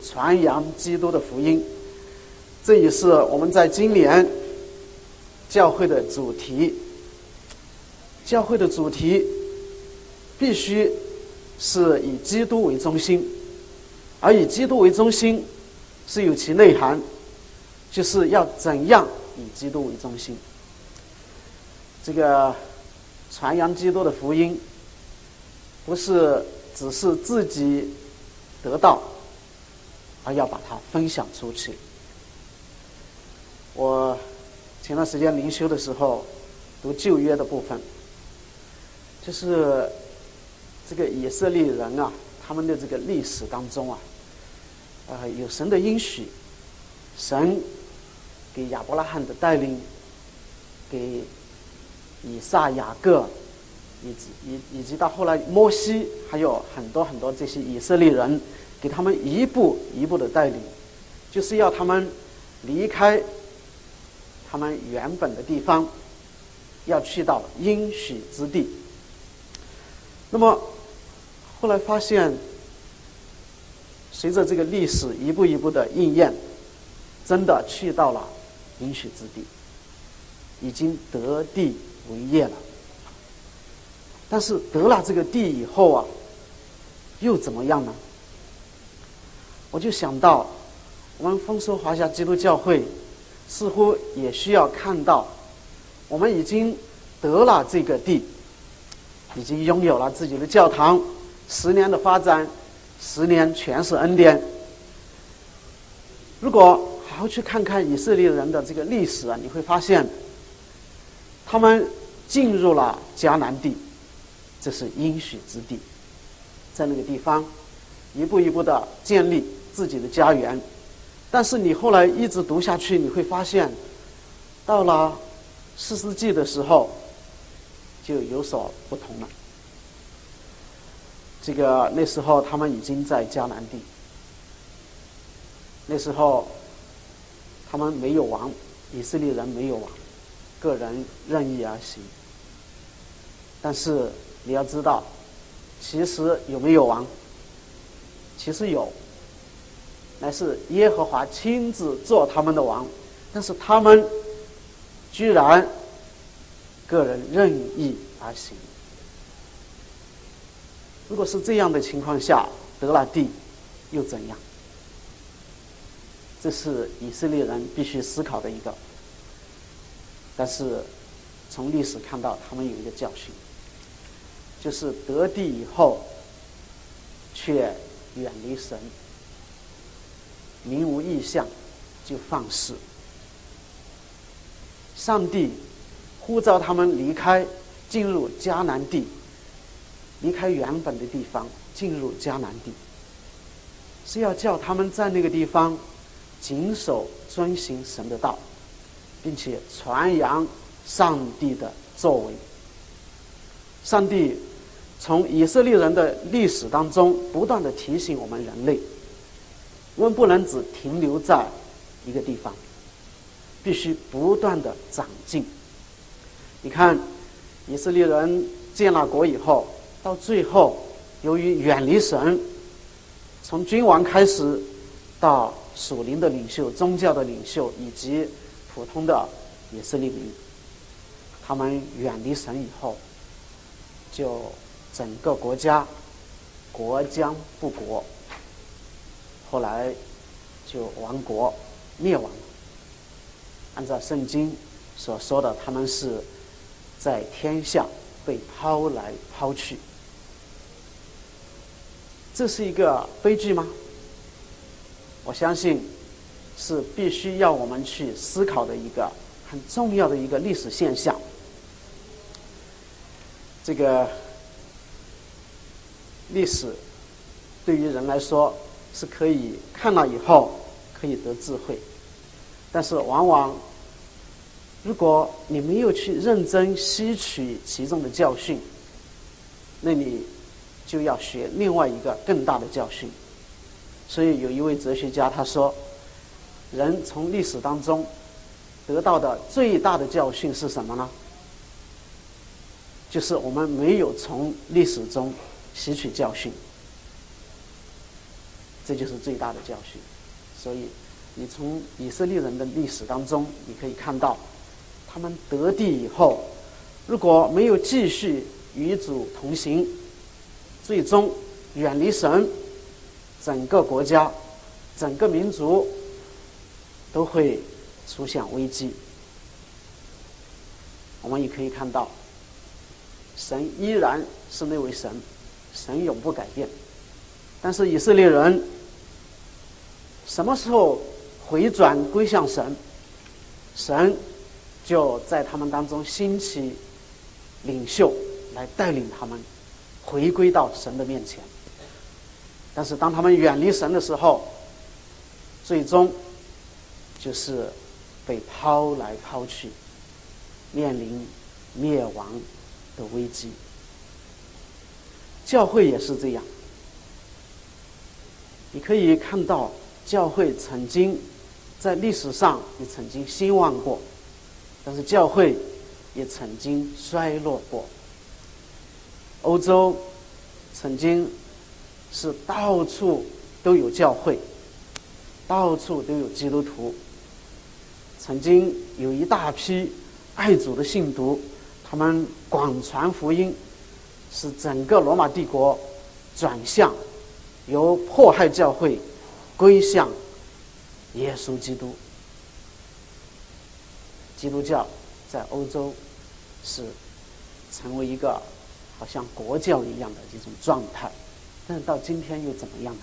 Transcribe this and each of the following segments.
传扬基督的福音。这也是我们在今年教会的主题。教会的主题必须是以基督为中心，而以基督为中心是有其内涵，就是要怎样以基督为中心。这个传扬基督的福音不是只是自己得到，而要把它分享出去。我前段时间灵修的时候读旧约的部分，就是这个以色列人啊，他们的这个历史当中啊，有神的应许，神给亚伯拉罕的带领，给以撒、雅各，以及到后来摩西，还有很多很多这些以色列人，给他们一步一步的带领，就是要他们离开他们原本的地方，要去到应许之地。那么后来发现，随着这个历史一步一步的应验，真的去到了应许之地，已经得地为业了。但是得了这个地以后啊，又怎么样呢？我就想到我们丰收华夏基督教会似乎也需要看到，我们已经得了这个地，已经拥有了自己的教堂，10年的发展，10年全是恩典。如果好好去看看以色列人的这个历史啊，你会发现他们进入了迦南地，这是应许之地，在那个地方一步一步的建立自己的家园。但是你后来一直读下去，你会发现到了士师记的时候就有所不同了。这个那时候他们已经在迦南地，那时候他们没有王，以色列人没有王，个人任意而行。但是你要知道，其实有没有王？其实有，乃是耶和华亲自做他们的王，但是他们居然个人任意而行。如果是这样的情况下得了地，又怎样？这是以色列人必须思考的一个。但是从历史看到，他们有一个教训，就是得地以后却远离神，民无异象就放肆。上帝呼召他们离开，进入迦南地，离开原本的地方，进入迦南地，是要叫他们在那个地方谨守遵行神的道，并且传扬上帝的作为。上帝从以色列人的历史当中不断的提醒我们人类，我们不能只停留在一个地方，必须不断的长进。你看以色列人建了国以后，到最后由于远离神，从君王开始到属灵的领袖、宗教的领袖以及普通的以色列民，他们远离神以后，就整个国家国将不国，后来就亡国灭亡。按照圣经所说的，他们是在天下被抛来抛去。这是一个悲剧吗？我相信是必须要我们去思考的一个很重要的一个历史现象。这个历史对于人来说是可以看了以后可以得智慧，但是往往如果你没有去认真吸取其中的教训，那你就要学另外一个更大的教训。所以有一位哲学家他说，人从历史当中得到的最大的教训是什么呢？就是我们没有从历史中吸取教训。 这就是最大的教训。所以你从以色列人的历史当中，你可以看到他们得地以后，如果没有继续与主同行，最终远离神，整个国家整个民族都会出现危机。我们也可以看到神依然是那位神，神永不改变。但是以色列人什么时候回转归向神，神就在他们当中兴起领袖来带领他们回归到神的面前。但是当他们远离神的时候，最终就是被抛来抛去，面临灭亡的危机。教会也是这样，你可以看到教会曾经在历史上也曾经兴旺过，但是教会也曾经衰落过。欧洲曾经是到处都有教会，到处都有基督徒，曾经有一大批爱主的信徒，他们广传福音，使整个罗马帝国转向由迫害教会归向耶稣基督。基督教在欧洲是成为一个好像国教一样的这种状态，但是到今天又怎么样呢？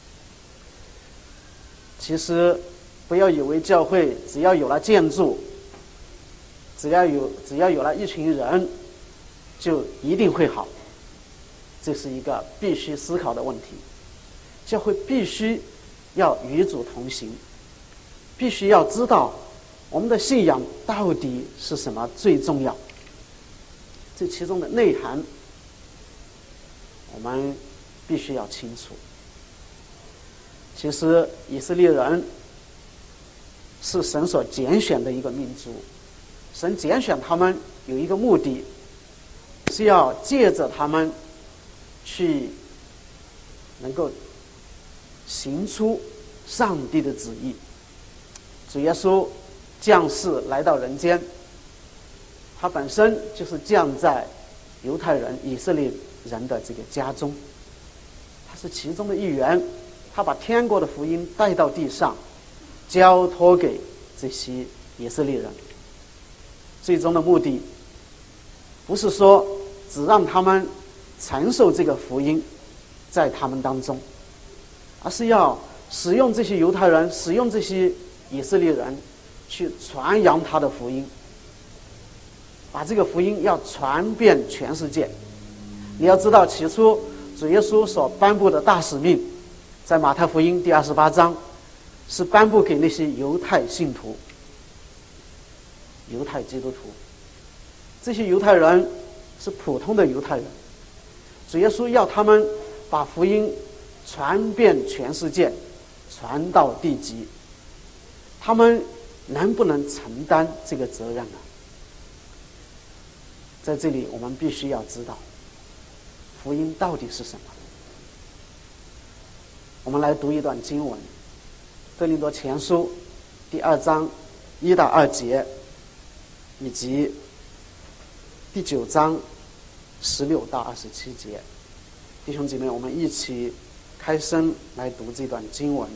其实不要以为教会只要有了建筑，只要有了一群人就一定会好，这是一个必须思考的问题。教会必须要与主同行，必须要知道我们的信仰到底是什么最重要，这其中的内涵我们必须要清楚。其实以色列人是神所拣选的一个民族，神拣选他们有一个目的，是要借着他们去能够行出上帝的旨意。主耶稣降世来到人间，他本身就是降在犹太人以色列人的这个家中，他是其中的一员，他把天国的福音带到地上，交托给这些以色列人。最终的目的不是说只让他们承受这个福音在他们当中，而是要使用这些犹太人，使用这些以色列人去传扬他的福音，把这个福音要传遍全世界。你要知道，起初主耶稣所颁布的大使命，在马太福音第28章是颁布给那些犹太信徒、犹太基督徒。这些犹太人是普通的犹太人，主耶稣要他们把福音传遍全世界，传到地极。他们能不能承担这个责任呢？在这里我们必须要知道福音到底是什么。我们来读一段经文，哥林多前书第2章1到2节，以及第9章16到27节。弟兄姐妹，我们一起开声来读这段经文。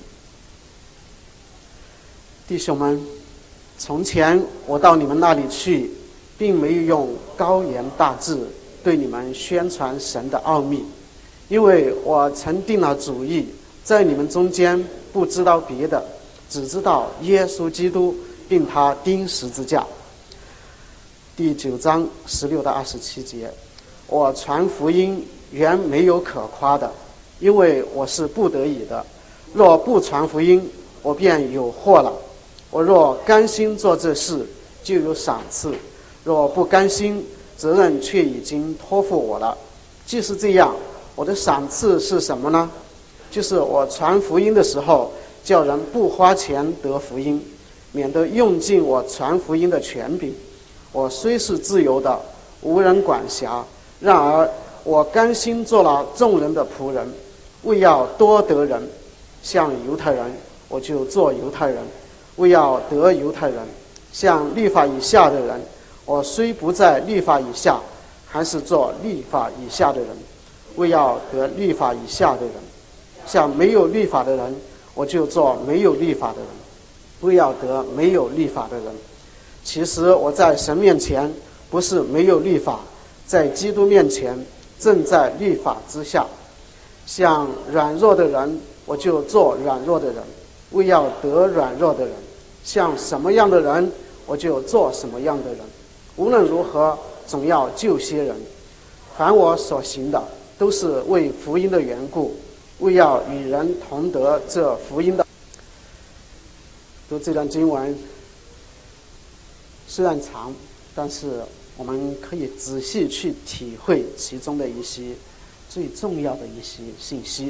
弟兄们，从前我到你们那里去，并没有用高言大志对你们宣传神的奥秘，因为我曾定了主意，在你们中间不知道别的，只知道耶稣基督，并他钉十字架。第9章16到27节，我传福音原没有可夸的，因为我是不得已的。若不传福音，我便有祸了。我若甘心做这事，就有赏赐；若不甘心，责任却已经托付我了。既是这样，我的赏赐是什么呢？就是我传福音的时候，叫人不花钱得福音，免得用尽我传福音的权柄。我虽是自由的，无人管辖，然而我甘心做了众人的仆人，为要多得人。 像犹太人，我就做犹太人，为要得犹太人；像律法以下的人，我虽不在律法以下，还是做律法以下的人，为要得律法以下的人；像没有律法的人，我就做没有律法的人，为要得没有律法的人。其实我在神面前不是没有律法，在基督面前正在律法之下。像软弱的人，我就做软弱的人，为要得软弱的人；像什么样的人，我就做什么样的人。无论如何，总要救些人。凡我所行的，都是为福音的缘故，为要与人同得这福音的。读这段经文虽然长，但是我们可以仔细去体会其中的一些最重要的一些信息。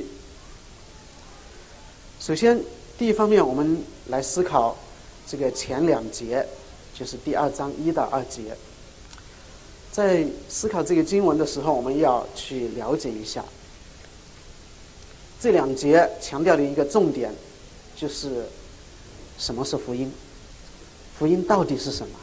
首先，第一方面，我们来思考这个前2节，就是第2章1到2节。在思考这个经文的时候，我们要去了解一下这2节强调的一个重点，就是什么是福音，福音到底是什么。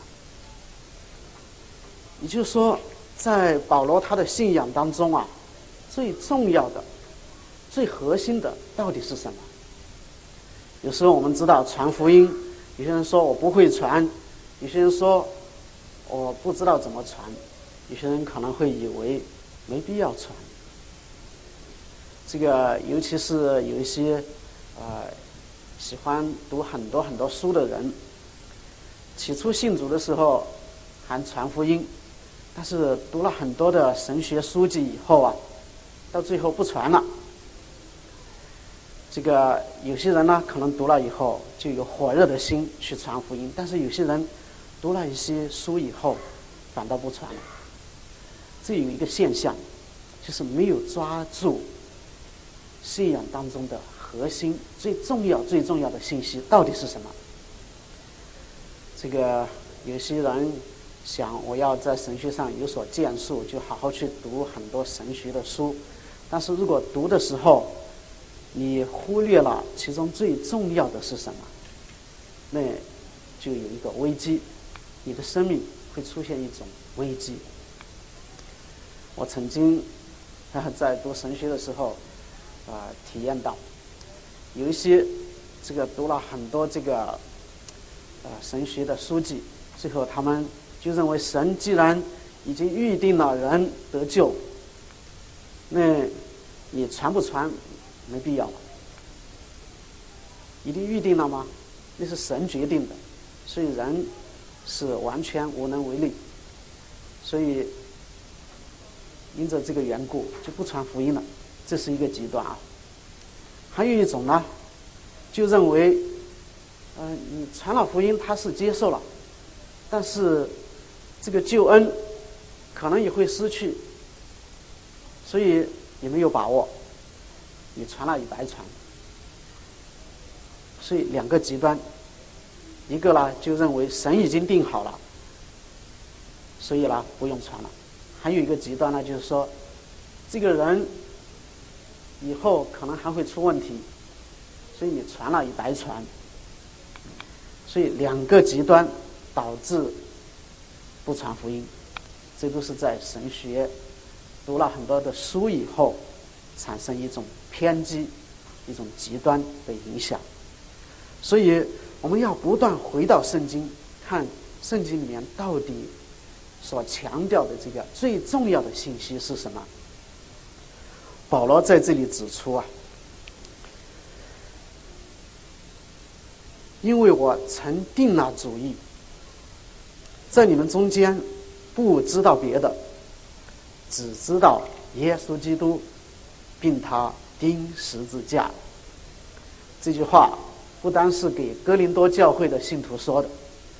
也就是说，在保罗他的信仰当中啊，最重要的、最核心的到底是什么？有时候我们知道传福音，有些人说我不会传，有些人说我不知道怎么传，有些人可能会以为没必要传。这个尤其是有一些喜欢读很多书的人，起初信主的时候还传福音，但是读了很多的神学书籍以后啊，到最后不传了。这个有些人呢，可能读了以后就有火热的心去传福音，但是有些人读了一些书以后反倒不传了。这有一个现象，就是没有抓住信仰当中的核心、最重要的信息到底是什么。这个有些人想我要在神学上有所建树，就好好去读很多神学的书，但是如果读的时候你忽略了其中最重要的是什么，那就有一个危机，你的生命会出现一种危机。我曾经在读神学的时候体验到，有一些这个读了很多这个神学的书籍，最后他们就认为神既然已经预定了人得救，那你传不传没必要了。一定预定了吗？那是神决定的，所以人是完全无能为力。所以因着这个缘故就不传福音了，这是一个极端啊。还有一种呢，就认为你传了福音他是接受了，但是这个救恩可能也会失去，所以你没有把握，你传了也白传。所以2个极端，一个呢就认为神已经定好了，所以呢不用传了。还有一个极端呢，就是说这个人以后可能还会出问题，所以你传了也白传。所以2个极端导致不传福音，这都是在神学读了很多的书以后产生一种偏激、一种极端的影响。所以我们要不断回到圣经，看圣经里面到底所强调的这个最重要的信息是什么。保罗在这里指出啊，因为我曾定了主意，在你们中间不知道别的，只知道耶稣基督并他钉十字架。这句话不单是给哥林多教会的信徒说的，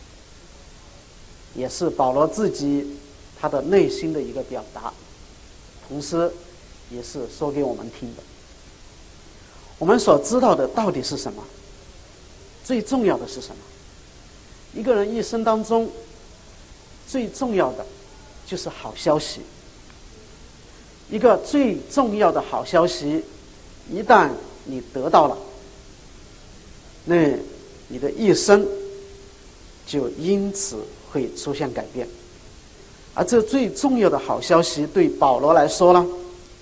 也是保罗自己他的内心的一个表达，同时也是说给我们听的。我们所知道的到底是什么？最重要的是什么？一个人一生当中最重要的就是好消息。一个最重要的好消息，一旦你得到了， 那你的一生就因此会出现改变。而这最重要的好消息对保罗来说呢，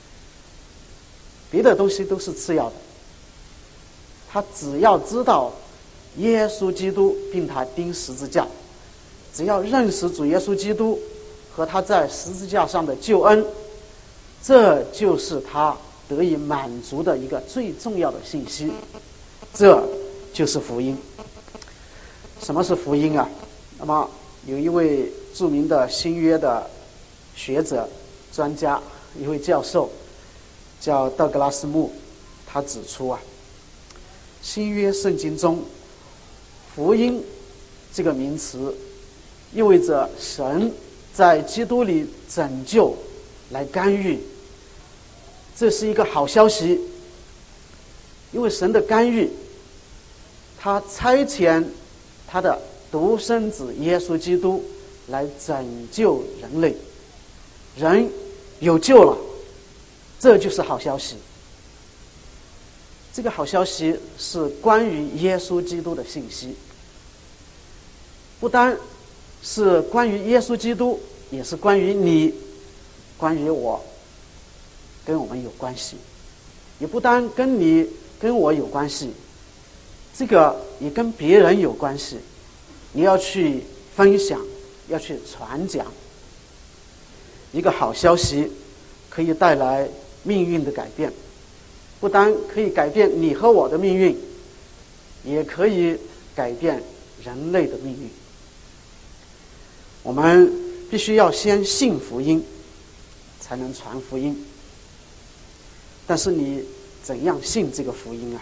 别的东西都是次要的，他只要知道耶稣基督并他钉十字架，只要认识主耶稣基督和他在十字架上的救恩，这就是他得以满足的一个最重要的信息，这就是福音。什么是福音啊？那么有一位著名的新约的学者专家，一位教授叫道格拉斯穆，他指出啊，新约圣经中福音这个名词意味着神在基督里拯救来干预，这是一个好消息。因为神的干预，他差遣他的独生子耶稣基督来拯救人类，人有救了，这就是好消息。这个好消息是关于耶稣基督的信息，不单是关于耶稣基督，也是关于你，关于我，跟我们有关系。也不单跟你跟我有关系，这个也跟别人有关系。你要去分享，要去传讲。一个好消息可以带来命运的改变，不单可以改变你和我的命运，也可以改变人类的命运。我们必须要先信福音，才能传福音。但是你怎样信这个福音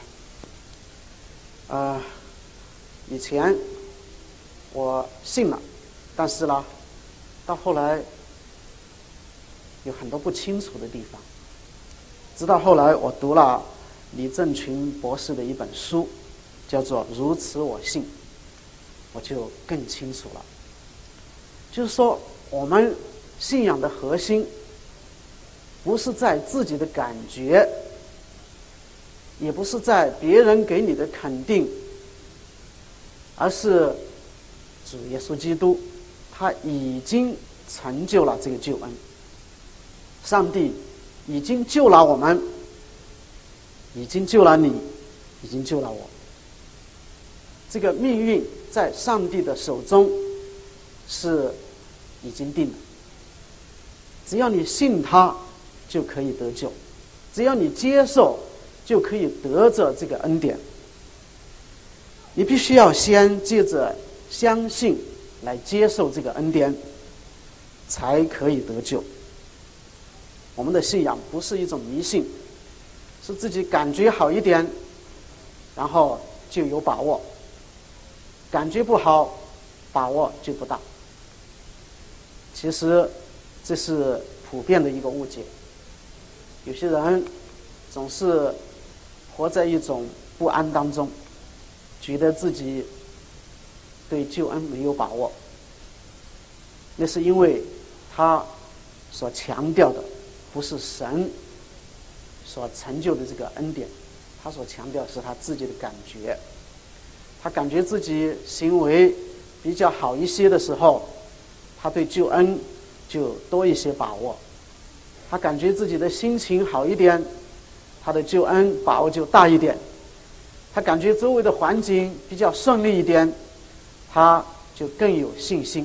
啊？以前我信了，但是呢，到后来有很多不清楚的地方。直到后来我读了李正群博士的一本书，叫做《如此我信》，我就更清楚了。就是说，我们信仰的核心不是在自己的感觉，也不是在别人给你的肯定，而是主耶稣基督他已经成就了这个救恩。上帝已经救了我们，已经救了你，已经救了我。这个命运在上帝的手中是已经定了，只要你信他就可以得救，只要你接受就可以得着这个恩典。你必须要先借着相信来接受这个恩典，才可以得救。我们的信仰不是一种迷信，是自己感觉好一点，然后就有把握；感觉不好，把握就不大。其实这是普遍的一个误解。有些人总是活在一种不安当中，觉得自己对救恩没有把握，那是因为他所强调的不是神所成就的这个恩典，他所强调的是他自己的感觉。他感觉自己行为比较好一些的时候，他对救恩就多一些把握；他感觉自己的心情好一点，他的救恩把握就大一点；他感觉周围的环境比较顺利一点，他就更有信心。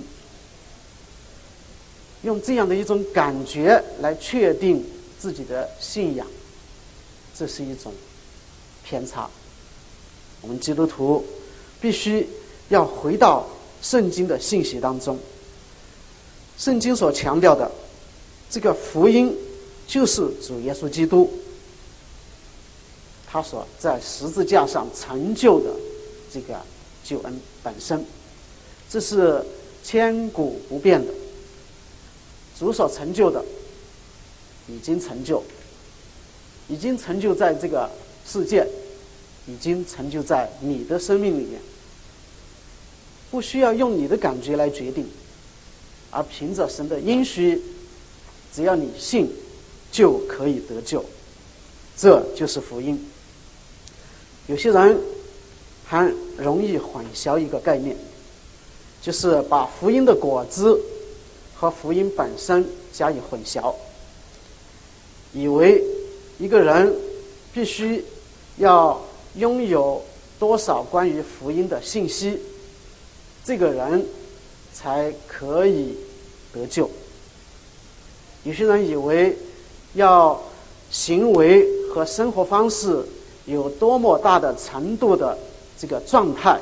用这样的一种感觉来确定自己的信仰，这是一种偏差。我们基督徒必须要回到圣经的信息当中。圣经所强调的这个福音，就是主耶稣基督他所在十字架上成就的这个救恩本身，这是千古不变的。主所成就的已经成就，已经成就在这个世界，已经成就在你的生命里面，不需要用你的感觉来决定，而凭着神的应许，只要你信就可以得救。这就是福音。有些人还容易混淆一个概念，就是把福音的果子和福音本身加以混淆，以为一个人必须要拥有多少关于福音的信息，这个人才可以得救。有些人以为要行为和生活方式有多么大的程度的这个状态，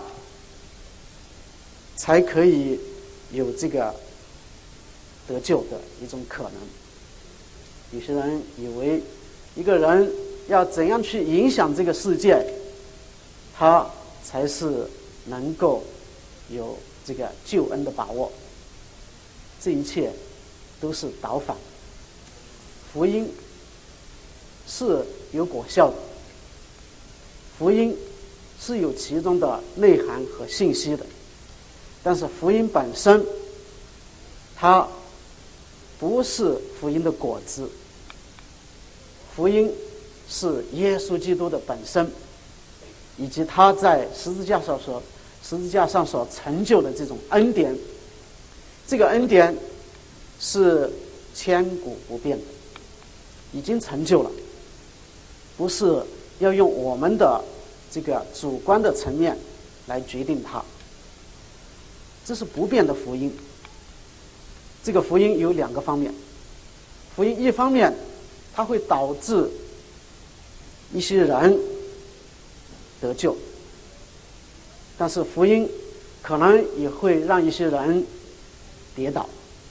才可以有这个得救的一种可能。有些人以为一个人要怎样去影响这个世界，他才是能够有这个救恩的把握。这一切都是倒反。福音是有果效的，福音是有其中的内涵和信息的，但是福音本身它不是福音的果子，福音是耶稣基督的本身，以及他在十字架上所成就的这种恩典。这个恩典是千古不变的，已经成就了，不是要用我们的这个主观的层面来决定它。这是不变的福音。这个福音有两个方面，福音一方面它会导致一些人得救，但是福音可能也会让一些人跌倒，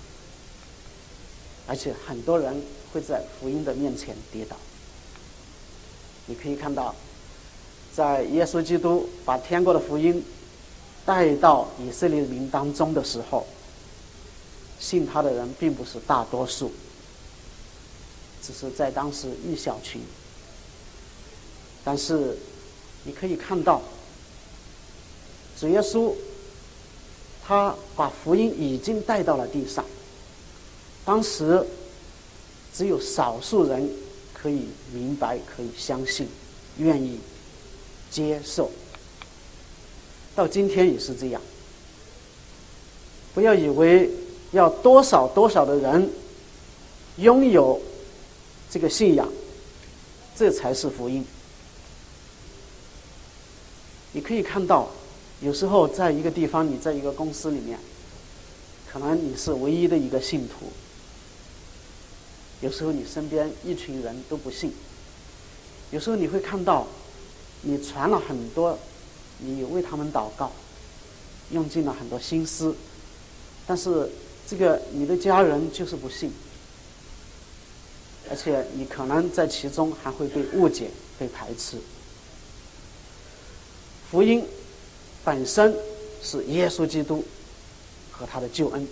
而且很多人会在福音的面前跌倒。你可以看到，在耶稣基督把天国的福音带到以色列民当中的时候，信他的人并不是大多数，只是在当时一小群。但是你可以看到，主耶稣他把福音已经带到了地上，当时只有少数人可以明白，可以相信，愿意接受。到今天也是这样。不要以为要多少的人拥有这个信仰，这才是福音。你可以看到，有时候在一个地方，你在一个公司里面，可能你是唯一的一个信徒，有时候你身边一群人都不信，有时候你会看到你传了很多，你为他们祷告，用尽了很多心思，但是这个你的家人就是不信，而且你可能在其中还会被误解、被排斥。福音本身是耶稣基督和他的救恩，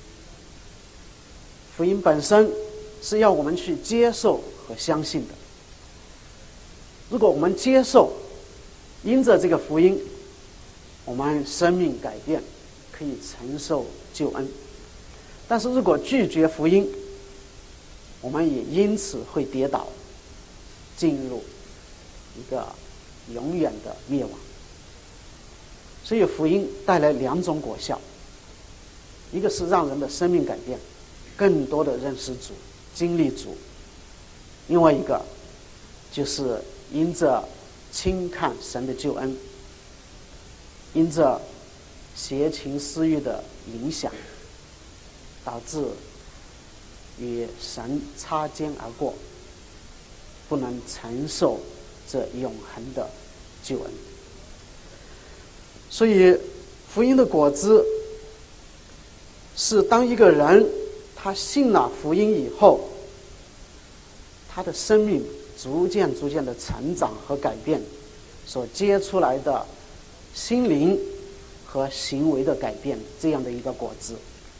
福音本身是要我们去接受和相信的。如果我们接受，因着这个福音，我们生命改变，可以承受救恩。但是如果拒绝福音，我们也因此会跌倒，进入一个永远的灭亡。所以福音带来两种果效，一个是让人的生命改变，更多的认识主，经历主；另外一个就是因着轻看神的救恩，因着邪情私欲的影响，导致与神擦肩而过，不能承受这永恒的救恩。所以福音的果子是当一个人他信了福音以后，他的生命逐渐的成长和改变所结出来的心灵和行为的改变，这样的一个果子。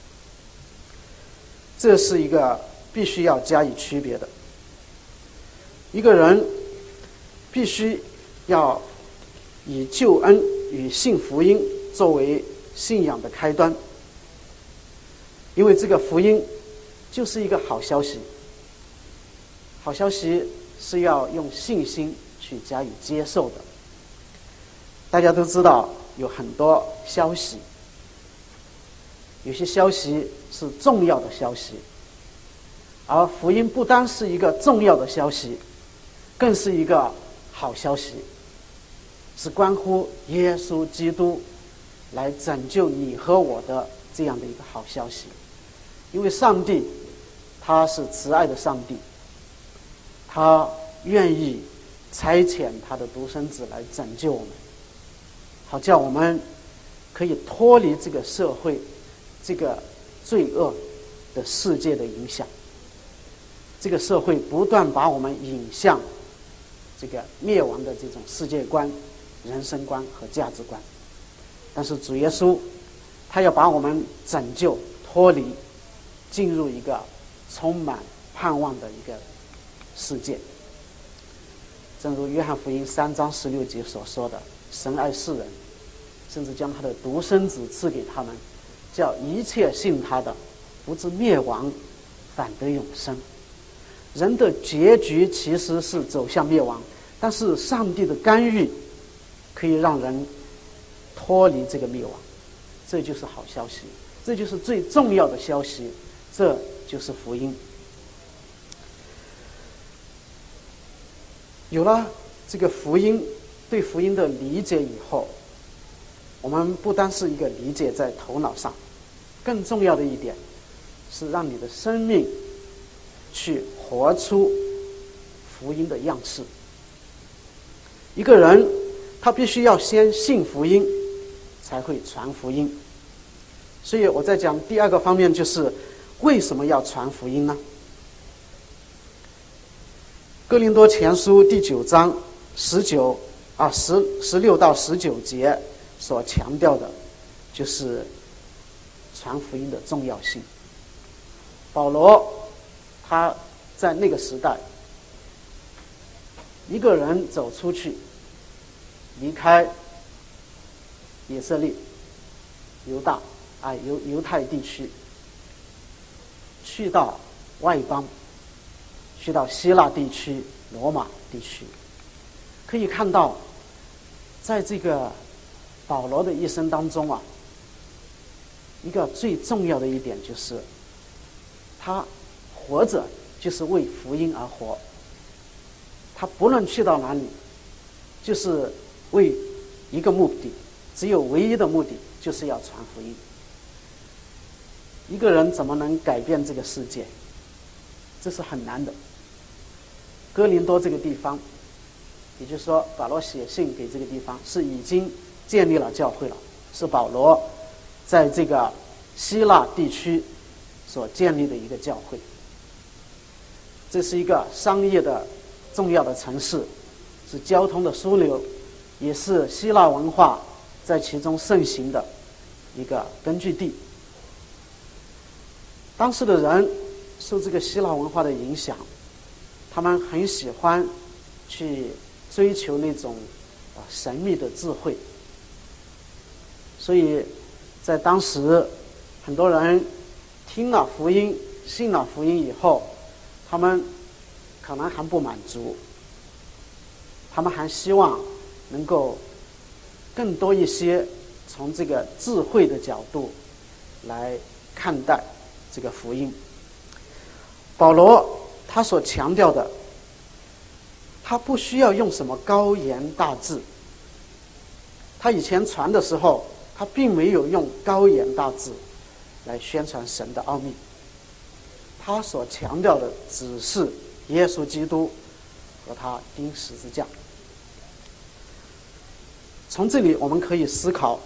这是一个必须要加以区别的。一个人必须要以救恩与信福音作为信仰的开端，因为这个福音就是一个好消息。好消息是要用信心去加以接受的。 大家都知道有很多消息，有些消息是重要的消息，而福音不单是一个重要的消息，更是一个好消息，是关乎耶稣基督来拯救你和我的这样的一个好消息。因为上帝他是慈爱的上帝，他愿意差遣他的独生子来拯救我们，好叫我们可以脱离这个社会这个罪恶的世界的影响。这个社会不断把我们引向这个灭亡的这种世界观、人生观和价值观，但是主耶稣他要把我们拯救脱离，进入一个充满盼望的一个世界。正如约翰福音3章16节所说的，神爱世人，甚至将他的独生子赐给他们，叫一切信他的不至灭亡，反得永生。人的结局其实是走向灭亡，但是上帝的干预可以让人脱离这个灭亡，这就是好消息，这就是最重要的消息，这就是福音。有了这个福音，对福音的理解以后，我们不单是一个理解在头脑上，更重要的一点是让你的生命去活出福音的样式。一个人他必须要先信福音，才会传福音。所以我在讲第二个方面，就是为什么要传福音呢？哥林多前书第9章16到19节所强调的就是传福音的重要性。保罗他在那个时代，一个人走出去，离开以色列、犹太地区，去到外邦，去到希腊地区、罗马地区，可以看到，在这个保罗的一生当中啊，一个最重要的一点就是，他活着就是为福音而活。他不论去到哪里，就是为一个目的，只有唯一的目的，就是要传福音。一个人怎么能改变这个世界？这是很难的。哥林多这个地方，也就是说保罗写信给这个地方，是已经建立了教会了，是保罗在这个希腊地区所建立的一个教会。这是一个商业的重要的城市，是交通的枢纽，也是希腊文化在其中盛行的一个根据地。当时的人受这个希腊文化的影响，他们很喜欢去追求那种神秘的智慧，所以在当时很多人听了福音、信了福音以后，他们可能还不满足，他们还希望能够更多一些从这个智慧的角度来看待这个福音。保罗他所强调的，他不需要用什么高言大志。他以前传的时候，他并没有用高言大志来宣传神的奥秘。他所强调的只是耶稣基督和他钉十字架。从这里我们可以思考，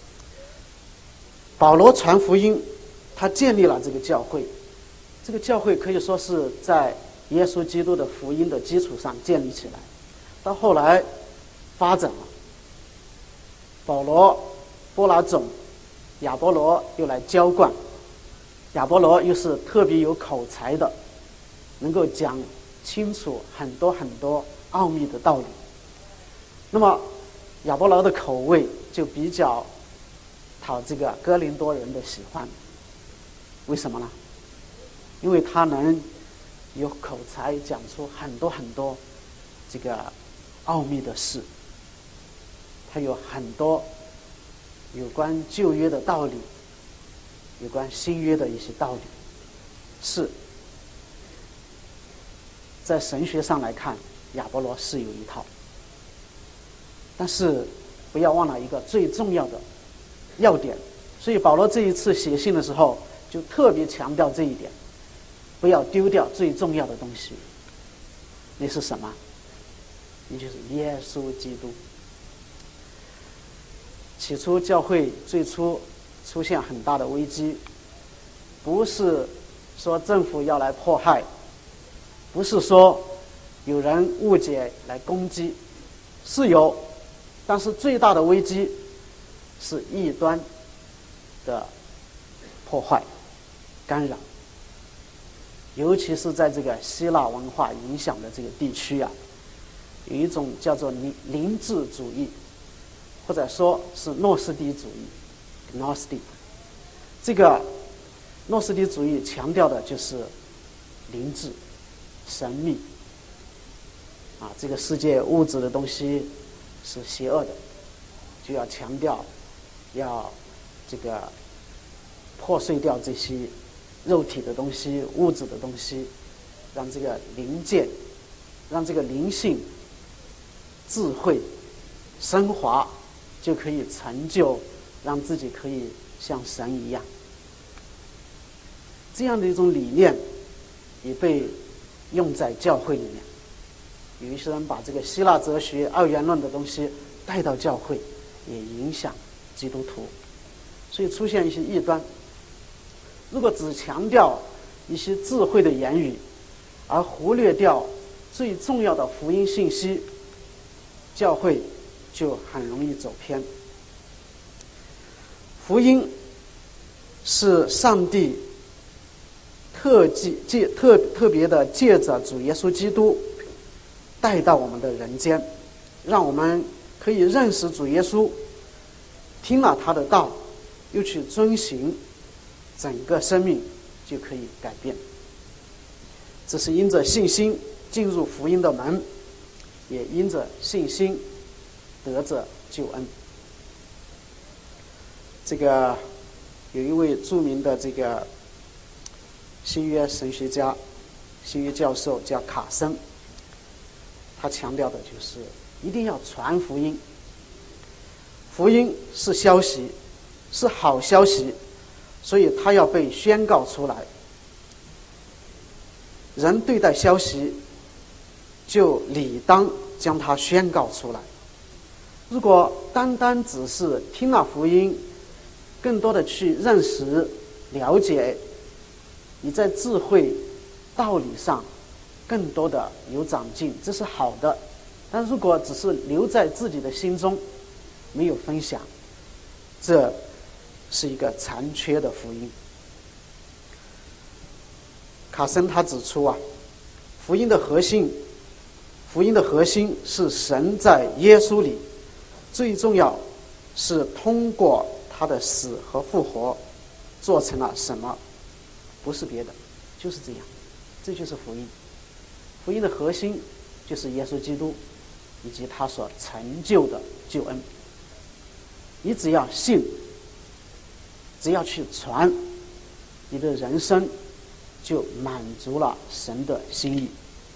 保罗传福音，他建立了这个教会，这个教会可以说是在耶稣基督的福音的基础上建立起来，到后来发展了。保罗播了种，亚波罗又来浇灌，亚波罗又是特别有口才的，能够讲清楚很多很多奥秘的道理。那么亚波罗的口味就比较讨这个哥林多人的喜欢。为什么呢？因为他能有口才，讲出很多很多这个奥秘的事。 它有很多有关旧约的道理，有关新约的一些道理，是在神学上来看，亚波罗是有一套。但是不要忘了一个最重要的要点，所以保罗这一次写信的时候就特别强调这一点，不要丢掉最重要的东西。那是什么？也就是耶稣基督。起初教会最初出现很大的危机，不是说政府要来迫害，不是说有人误解来攻击，是有，但是最大的危机是异端的破坏干扰，尤其是在这个希腊文化影响的这个地区啊，有一种叫做灵智主义，或者说是诺斯底主义 Gnostic。 这个诺斯底主义强调的就是灵智、神秘啊，这个世界物质的东西是邪恶的，就要强调要这个破碎掉这些肉体的东西、物质的东西，让这个灵界，让这个灵性、智慧升华，就可以成就，让自己可以像神一样。这样的一种理念也被用在教会里面。有一些人把这个希腊哲学、二元论的东西带到教会，也影响基督徒，所以出现一些异端。如果只强调一些智慧的言语，而忽略掉最重要的福音信息，教会就很容易走偏。福音是上帝特别的借着主耶稣基督带到我们的人间，让我们可以认识主耶稣，听了他的道，又去遵行，整个生命就可以改变。这是因着信心进入福音的门，也因着信心得着救恩。这个有一位著名的这个新约神学家、新约教授叫卡森，他强调的就是一定要传福音。福音是消息，是好消息，所以它要被宣告出来。人对待消息就理当将它宣告出来。如果单单只是听了福音，更多的去认识、了解，你在智慧、道理上更多的有长进，这是好的。但如果只是留在自己的心中，没有分享，这是一个残缺的福音。卡森他指出啊，福音的核心是神在耶稣里，最重要是通过他的死和复活做成了什么，不是别的，就是这样，这就是福音。福音的核心就是耶稣基督以及他所成就的救恩。你只要信，只要去传，你的人生就满足了神的心意。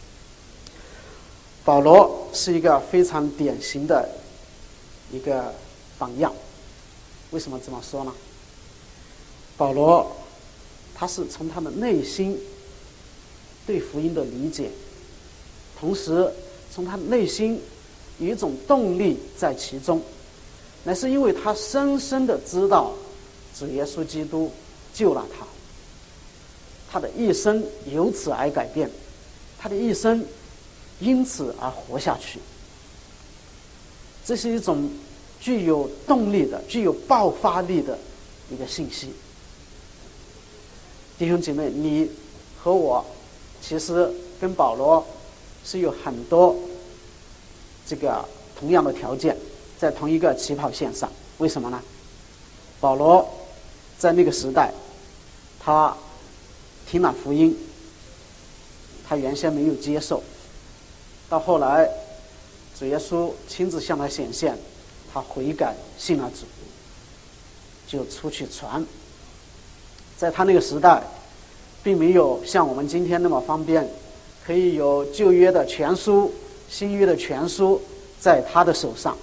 保罗是一个非常典型的一个榜样。为什么这么说呢？保罗他是从他的内心对福音的理解，同时从他内心有一种动力在其中，乃是因为他深深的知道主耶稣基督救了他，他的一生由此而改变，他的一生因此而活下去。这是一种具有动力的、具有爆发力的一个信息。弟兄姐妹，你和我其实跟保罗是有很多这个同样的条件，在同一个起跑线上。为什么呢？保罗在那个时代，他听了福音，他原先没有接受，到后来主耶稣亲自向他显现， 他悔改信了主，就出去传。在他那个时代，并没有像我们今天那么方便，可以有旧约的全书、新约的全书在他的手上。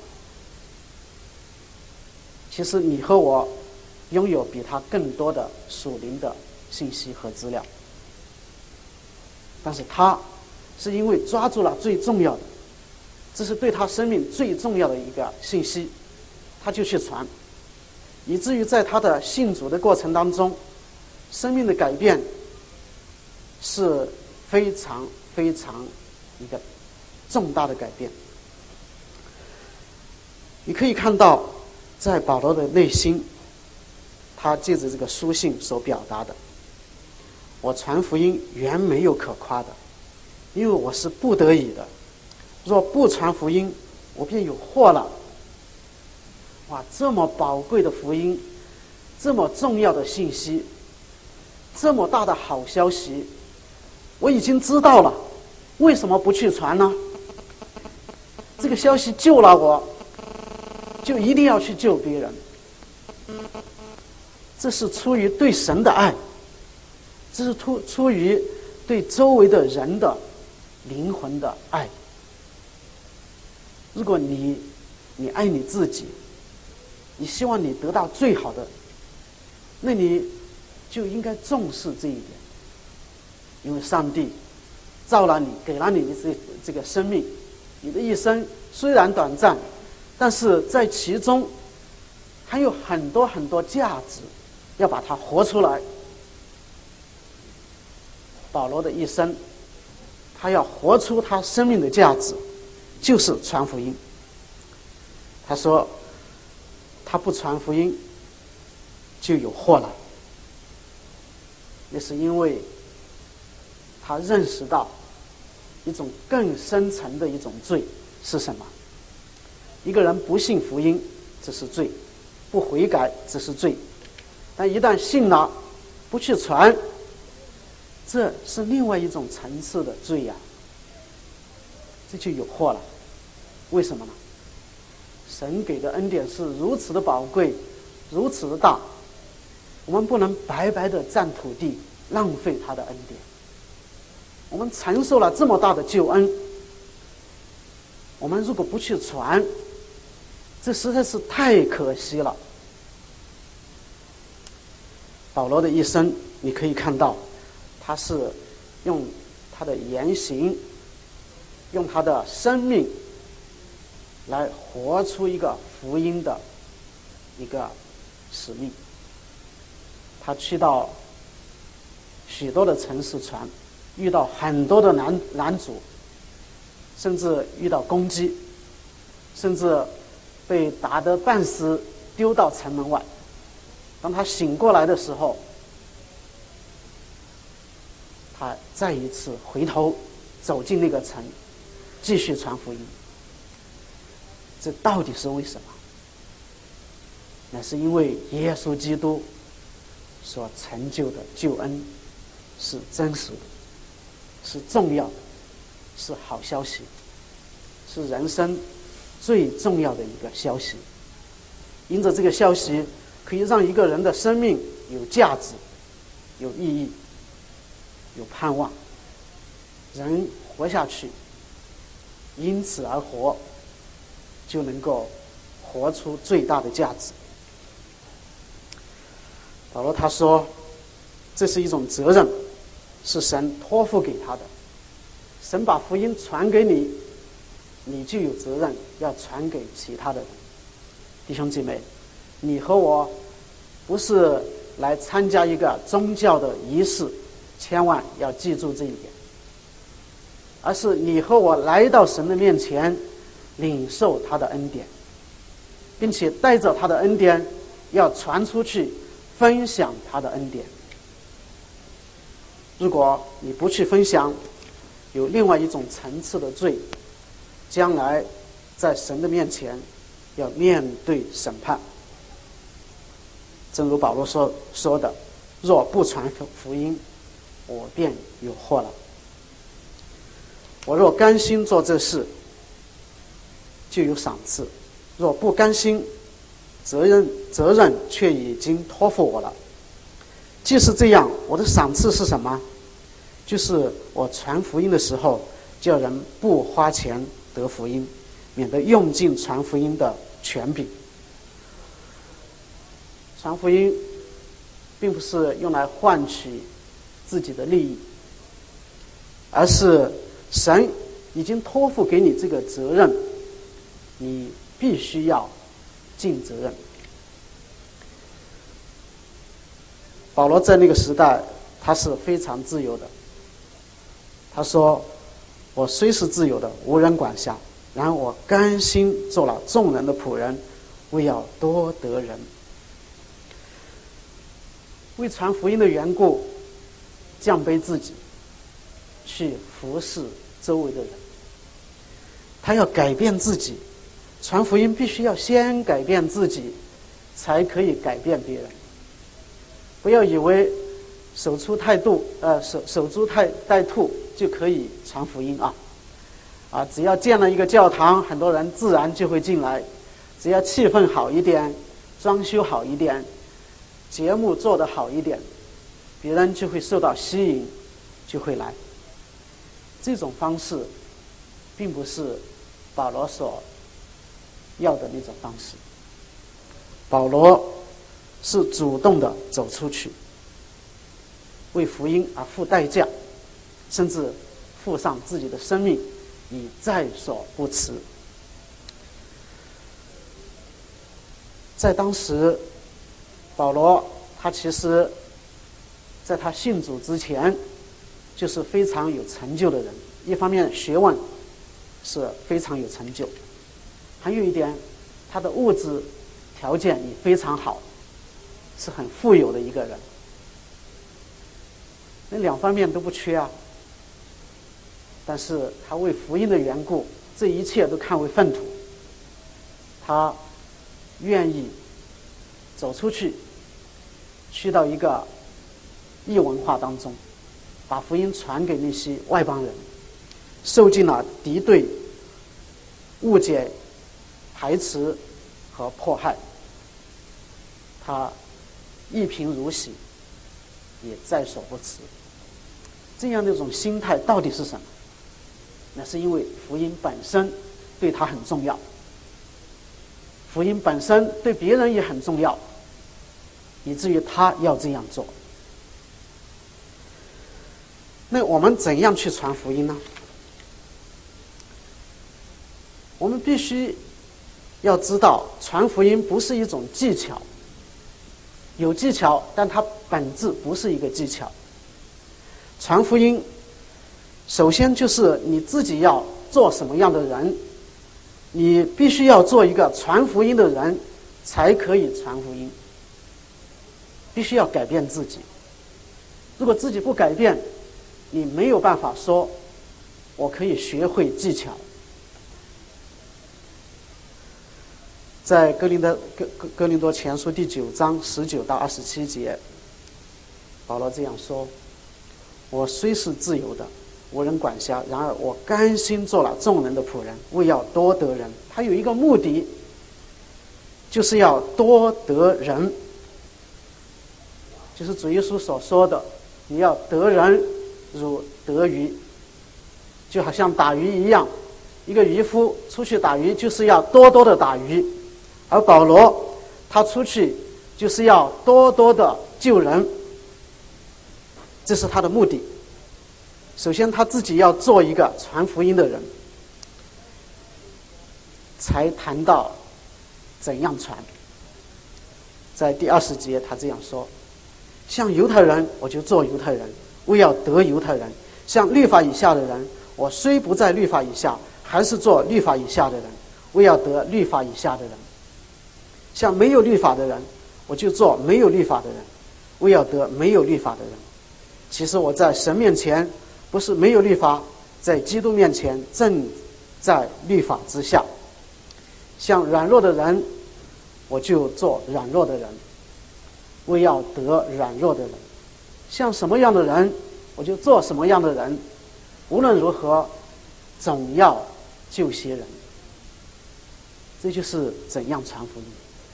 其实你和我拥有比他更多的属灵的信息和资料，但是他是因为抓住了最重要的，这是对他生命最重要的一个信息，他就去传，以至于在他的信主的过程当中，生命的改变是非常非常一个重大的改变。你可以看到在保罗的内心，他借着这个书信所表达的，我传福音原没有可夸的，因为我是不得已的，若不传福音，我便有祸了。哇，这么宝贵的福音，这么重要的信息，这么大的好消息，我已经知道了，为什么不去传呢？这个消息救了我，就一定要去救别人。这是出于对神的爱，这是出于对周围的人的灵魂的爱。如果你爱你自己，你希望你得到最好的，那你就应该重视这一点，因为上帝造了你，给了你这个生命，你的一生虽然短暂，但是在其中还有很多很多价值，要把它活出来。保罗的一生，他要活出他生命的价值，就是传福音。他说他不传福音就有祸了，那是因为他认识到一种更深层的一种罪是什么。一个人不信福音，这是罪；不悔改，这是罪。但一旦信了，不去传，这是另外一种层次的罪呀，这就有祸了。为什么呢？神给的恩典是如此的宝贵，如此的大，我们不能白白的占土地，浪费他的恩典。我们承受了这么大的救恩，我们如果不去传，这实在是太可惜了。保罗的一生，你可以看到，他是用他的言行，用他的生命来活出一个福音的一个使命。他去到许多的城市传，遇到很多的拦阻，甚至遇到攻击，甚至被打得半死，丢到城门外。当他醒过来的时候，他再一次回头走进那个城，继续传福音。这到底是为什么？那是因为耶稣基督所成就的救恩是真实的，是重要的，是好消息，是人生最重要的一个消息。因着这个消息，可以让一个人的生命有价值、有意义、有盼望，人活下去，因此而活，就能够活出最大的价值。保罗他说，这是一种责任，是神托付给他的。神把福音传给你，你就有责任要传给其他的人。弟兄姐妹，你和我不是来参加一个宗教的仪式，千万要记住这一点，而是你和我来到神的面前，领受他的恩典，并且带着他的恩典要传出去，分享他的恩典。如果你不去分享，有另外一种层次的罪，将来在神的面前要面对审判。正如保罗说的，若不传福音，我便有祸了。我若甘心做这事，就有赏赐； 若不甘心，责任却已经托付我了。即使这样，我的赏赐是什么？就是我传福音的时候，叫人不花钱得福音，免得用尽传福音的权柄。传福音并不是用来换取自己的利益，而是神已经托付给你这个责任，你必须要尽责任。保罗在那个时代，他是非常自由的。他说：“我虽是自由的，无人管辖，然而我甘心做了众人的仆人，为要多得人。”为传福音的缘故，降卑自己，去服侍周围的人。他要改变自己，传福音必须要先改变自己，才可以改变别人。不要以为守株待兔就可以传福音啊！只要建了一个教堂，很多人自然就会进来；只要气氛好一点，装修好一点，节目做得好一点，别人就会受到吸引，就会来。这种方式并不是保罗所要的那种方式。保罗是主动的走出去，为福音而付代价，甚至付上自己的生命，以在所不辞。在当时，保罗他其实在他信主之前就是非常有成就的人。一方面学问是非常有成就，还有一点他的物质条件也非常好，是很富有的一个人。那两方面都不缺啊。但是他为福音的缘故，这一切都看为粪土。他愿意走出去，去到一个异文化当中，把福音传给那些外邦人，受尽了敌对、误解、排斥和迫害。他一贫如洗，也在所不辞。这样的一种心态到底是什么？那是因为福音本身对他很重要，福音本身对别人也很重要，以至于他要这样做。那我们怎样去传福音呢？我们必须要知道，传福音不是一种技巧，有技巧，但它本质不是一个技巧。传福音首先就是你自己要做什么样的人，你必须要做一个传福音的人，才可以传福音。必须要改变自己。如果自己不改变，你没有办法说我可以学会技巧。在哥林多前书第9章19到27节，保罗这样说：我虽是自由的，无人管辖，然而我甘心做了众人的仆人，为要多得人。他有一个目的，就是要多得人，就是主耶稣所说的，你要得人如得鱼。就好像打鱼一样，一个渔夫出去打鱼就是要多多的打鱼，而保罗他出去就是要多多的救人，这是他的目的。首先他自己要做一个传福音的人，才谈到怎样传。在第20节他这样说：像犹太人我就做犹太人，为要得犹太人；像律法以下的人，我虽不在律法以下，还是做律法以下的人，为要得律法以下的人；像没有律法的人，我就做没有律法的人，为要得没有律法的人。其实我在神面前不是没有律法，在基督面前正在律法之下。像软弱的人，我就做软弱的人，为要得软弱的人；像什么样的人，我就做什么样的人。无论如何，总要救些人。 这就是怎样传福音。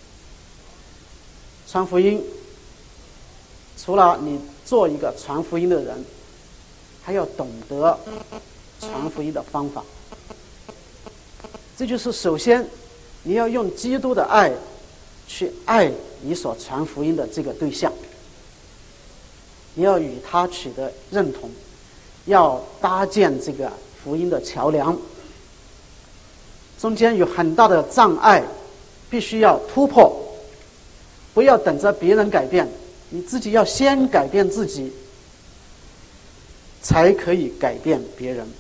传福音，除了你做一个传福音的人，还要懂得传福音的方法。这就是首先你要用基督的爱去爱你所传福音的这个对象，你要与他取得认同，要搭建这个福音的桥梁。中间有很大的障碍，必须要突破，不要等着别人改变，你自己要先改变自己，才可以改变别人。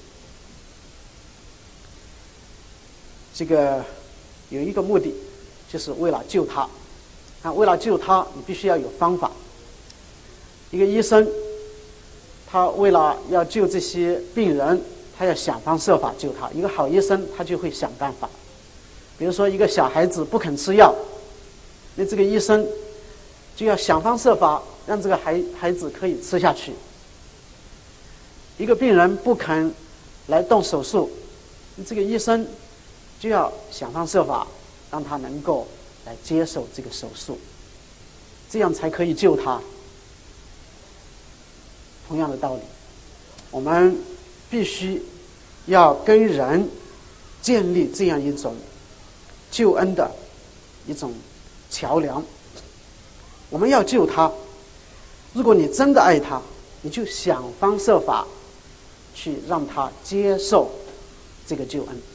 这个有一个目的，就是为了救他。为了救他，你必须要有方法。一个医生，他为了要救这些病人，他要想方设法救他。一个好医生，他就会想办法。比如说，一个小孩子不肯吃药，那这个医生就要想方设法让这个孩子可以吃下去。一个病人不肯来动手术，这个医生就要想方设法让他能够来接受这个手术，这样才可以救他。同样的道理，我们必须要跟人建立这样一种救恩的一种桥梁。我们要救他，如果你真的爱他，你就想方设法去让他接受这个救恩。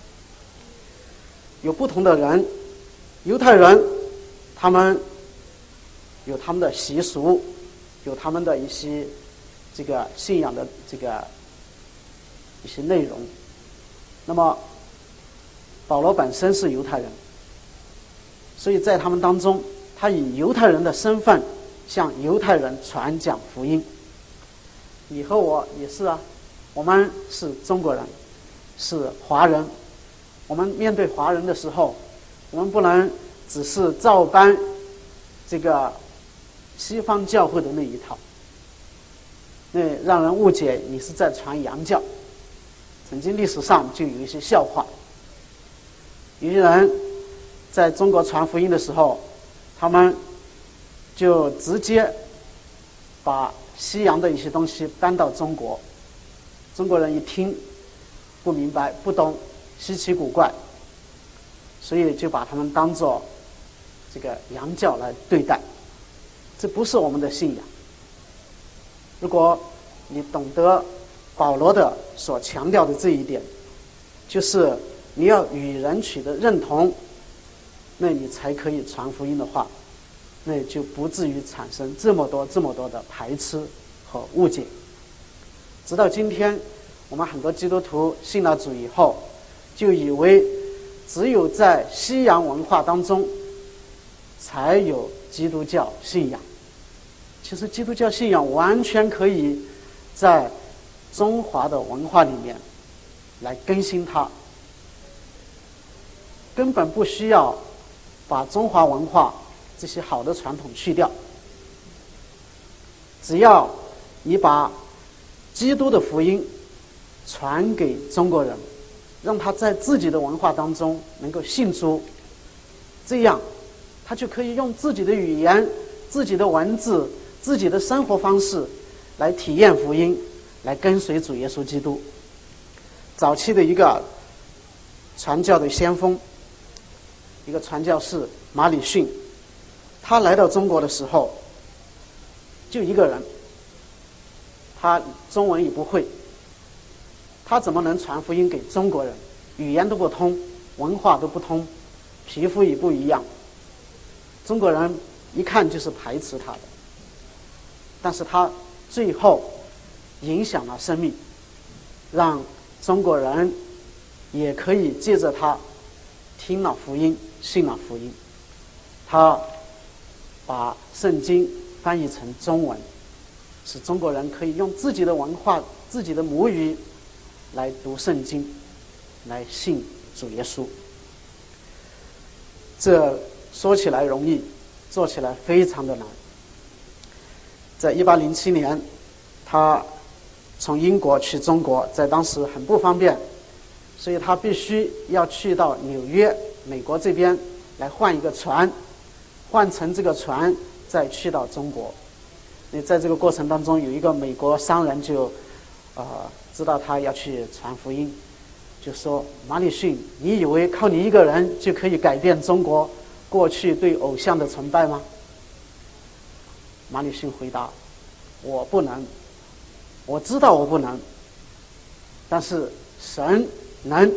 有不同的人，犹太人他们有他们的习俗，有他们的一些这个信仰的这个一些内容。那么保罗本身是犹太人，所以在他们当中，他以犹太人的身份向犹太人传讲福音。你和我也是啊，我们是中国人，是华人。我们面对华人的时候，我们不能只是照搬这个西方教会的那一套，那让人误解你是在传洋教。曾经历史上就有一些笑话，有些人在中国传福音的时候，他们就直接把西洋的一些东西搬到中国，中国人一听不明白不懂，稀奇古怪，所以就把他们当作这个洋教来对待。这不是我们的信仰。如果你懂得保罗的所强调的这一点，就是你要与人取得认同，那你才可以传福音的话，那就不至于产生这么多的排斥和误解。直到今天，我们很多基督徒信了主以后，就以为只有在西洋文化当中才有基督教信仰。其实基督教信仰完全可以在中华的文化里面来更新它，根本不需要把中华文化这些好的传统去掉。只要你把基督的福音传给中国人，让他在自己的文化当中能够信主，这样他就可以用自己的语言、自己的文字、自己的生活方式来体验福音，来跟随主耶稣基督。早期的一个传教的先锋，一个传教士马礼逊，他来到中国的时候就一个人，他中文也不会，他怎么能传福音给中国人？语言都不通，文化都不通，皮肤也不一样，中国人一看就是排斥他的。但是他最后影响了生命，让中国人也可以借着他听了福音，信了福音。他把圣经翻译成中文，使中国人可以用自己的文化、自己的母语来读圣经，来信主耶稣。这说起来容易，做起来非常的难。在1807年，他从英国去中国，在当时很不方便，所以他必须要去到纽约美国这边来换一个船，换成这个船再去到中国。那在这个过程当中，有一个美国商人就知道他要去传福音，就说马礼逊，你以为靠你一个人就可以改变中国过去对偶像的崇拜吗？马礼逊回答，我不能，我知道我不能，但是神能。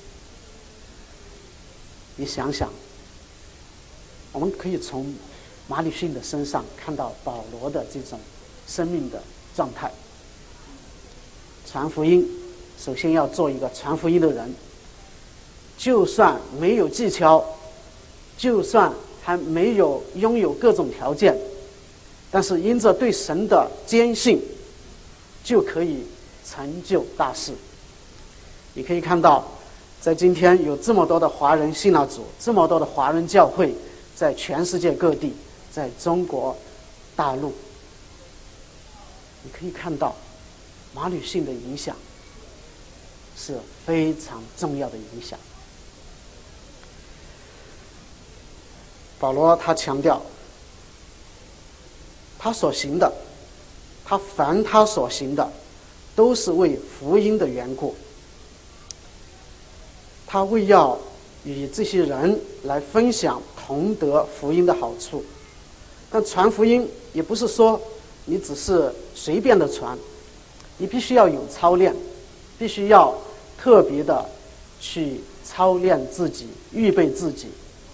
你想想，我们可以从马礼逊的身上看到保罗的这种生命的状态。传福音首先要做一个传福音的人，就算没有技巧，就算还没有拥有各种条件，但是因着对神的坚信，就可以成就大事。你可以看到，在今天有这么多的华人信了主，这么多的华人教会在全世界各地，在中国大陆，你可以看到马礼逊的影响是非常重要的影响。保罗他强调，他所行的，凡他所行的，都是为福音的缘故。他为要与这些人来分享同得福音的好处。但传福音也不是说你只是随便的传，你必须要有操练，必须要特别的去操练自己，预备自己，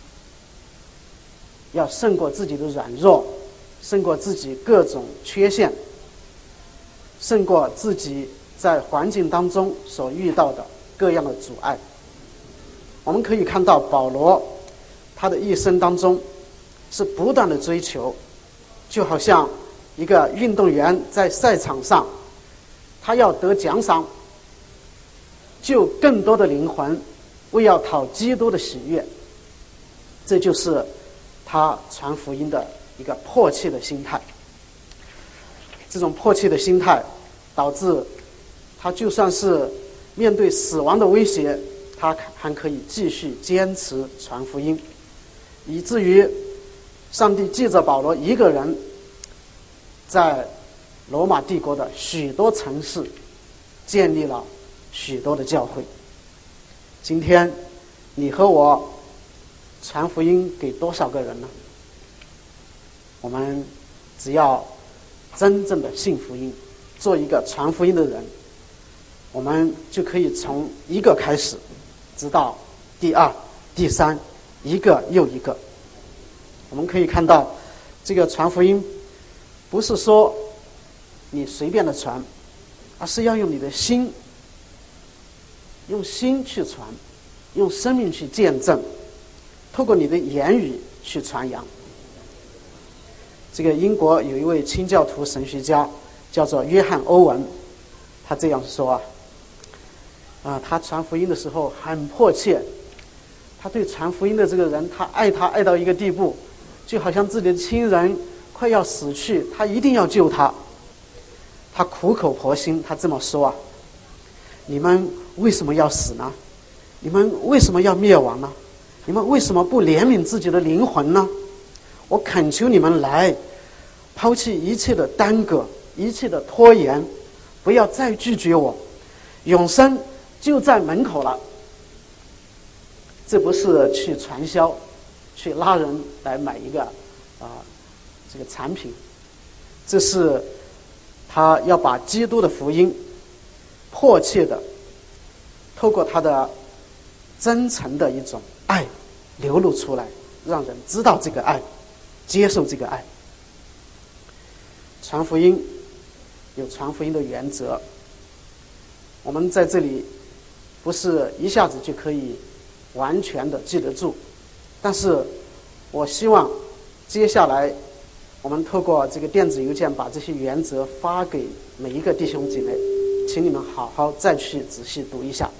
要胜过自己的软弱，胜过自己各种缺陷，胜过自己在环境当中所遇到的各样的阻碍。我们可以看到保罗他的一生当中是不断的追求，就好像一个运动员在赛场上，他要得奖赏，救更多的灵魂，为要讨基督的喜悦。这就是他传福音的一个迫切的心态。这种迫切的心态导致他就算是面对死亡的威胁，他还可以继续坚持传福音，以至于上帝借着保罗一个人，在罗马帝国的许多城市建立了许多的教会。今天你和我传福音给多少个人呢？我们只要真正的信福音，做一个传福音的人，我们就可以从一个开始，直到第二、第三，一个又一个。我们可以看到，这个传福音不是说你随便的传，而是要用你的心，用心去传，用生命去见证，透过你的言语去传扬。这个英国有一位清教徒神学家叫做约翰·欧文，他这样说他传福音的时候很迫切，他对传福音的这个人，他爱到一个地步，就好像自己的亲人快要死去，他一定要救他。他苦口婆心，他这么说你们为什么要死呢？你们为什么要灭亡呢？你们为什么不怜悯自己的灵魂呢？我恳求你们来，抛弃一切的耽搁，一切的拖延，不要再拒绝我，永生就在门口了。这不是去传销，去拉人来买一个这个产品，这是他要把基督的福音迫切的透过他的真诚的一种爱流露出来，让人知道这个爱，接受这个爱。传福音有传福音的原则，我们在这里不是一下子就可以完全的记得住，但是我希望接下来我们透过这个电子邮件把这些原则发给每一个弟兄姐妹，请你们好好再去仔细读一下。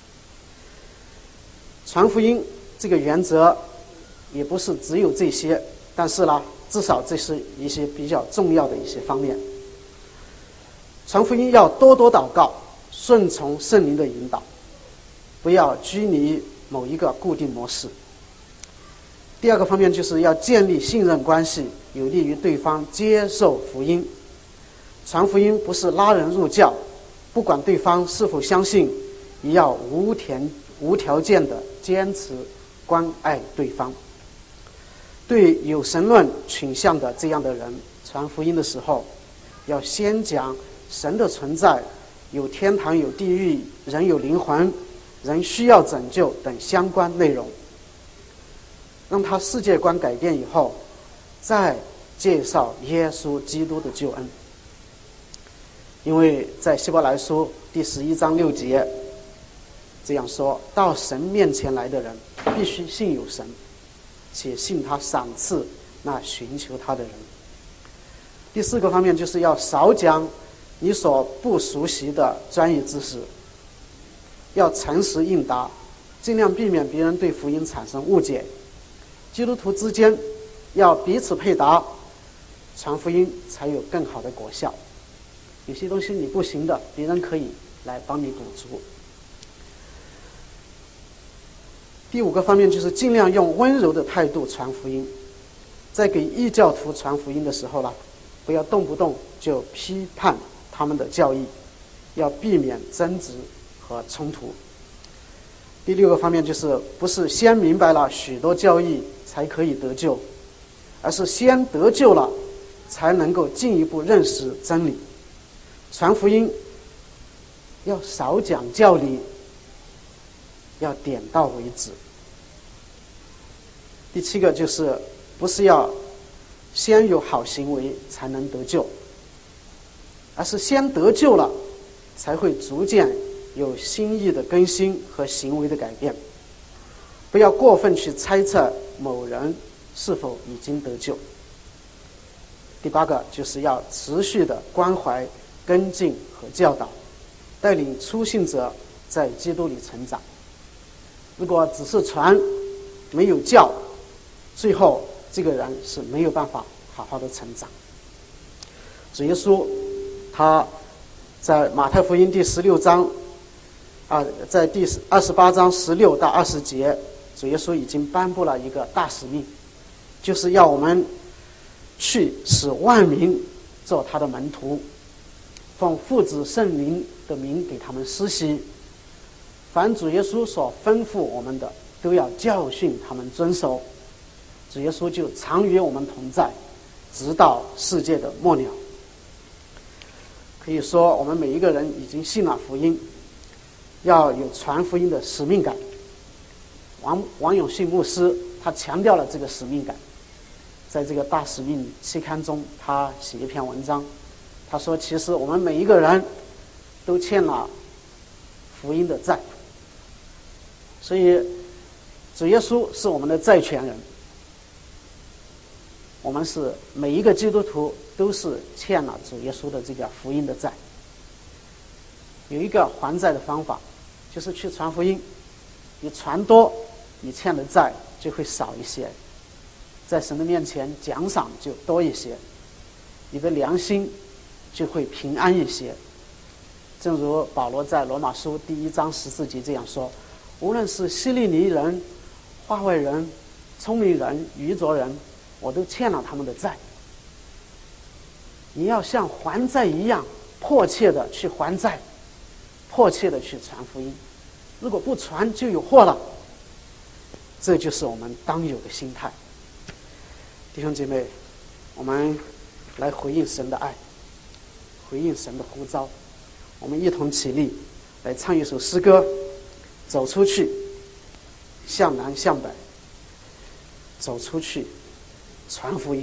传福音这个原则也不是只有这些，但是呢，至少这是一些比较重要的一些方面。传福音要多多祷告，顺从圣灵的引导，不要拘泥某一个固定模式， 第二个方面就是要建立信任关系，有利于对方接受福音。传福音不是拉人入教，不管对方是否相信，也要无条件的坚持关爱对方。对有神论倾向的这样的人传福音的时候，要先讲神的存在，有天堂有地狱，人有灵魂，人需要拯救等相关内容，让他世界观改变以后，再介绍耶稣基督的救恩。因为在希伯来书第11章6节这样说，到神面前来的人必须信有神，且信他赏赐那寻求他的人。第四个方面就是要少讲你所不熟悉的专业知识，要诚实应答，尽量避免别人对福音产生误解。基督徒之间要彼此配搭，传福音才有更好的果效。有些东西你不行的，别人可以来帮你补足。第五个方面就是尽量用温柔的态度传福音。在给异教徒传福音的时候呢，不要动不动就批判他们的教义，要避免争执和冲突。第六个方面就是不是先明白了许多教义才可以得救，而是先得救了才能够进一步认识真理。传福音要少讲教理，要点到为止。第七个就是不是要先有好行为才能得救，而是先得救了才会逐渐有心意的更新和行为的改变。不要过分去猜测某人是否已经得救。第八个就是要持续的关怀跟进和教导，带领初信者在基督里成长。如果只是传没有教，最后这个人是没有办法好好的成长。主耶稣他在马太福音第16章在第28章16到20节，主耶稣已经颁布了一个大使命，就是要我们去使万民做他的门徒，奉父子圣灵的名给他们施洗，凡主耶稣所吩咐我们的都要教训他们遵守。主耶稣就常与我们同在，直到世界的末了。可以说我们每一个人已经信了福音，要有传福音的使命感。王永信牧师他强调了这个使命感，在这个大使命期刊中他写一篇文章，他说其实我们每一个人都欠了福音的债，所以主耶稣是我们的债权人，我们是每一个基督徒都是欠了主耶稣的这个福音的债。有一个还债的方法，就是去传福音，你传多，你欠的债就会少一些，在神的面前奖赏就多一些，你的良心就会平安一些。正如保罗在罗马书第1章14节这样说，无论是希利尼人、化外人、聪明人、愚拙人，我都欠了他们的债。你要像还债一样迫切的去还债，迫切的去传福音。如果不传就有祸了，这就是我们当有的心态。弟兄姐妹，我们来回应神的爱，回应神的呼召。我们一同起立来唱一首诗歌，走出去，向南向北，走出去，传福音。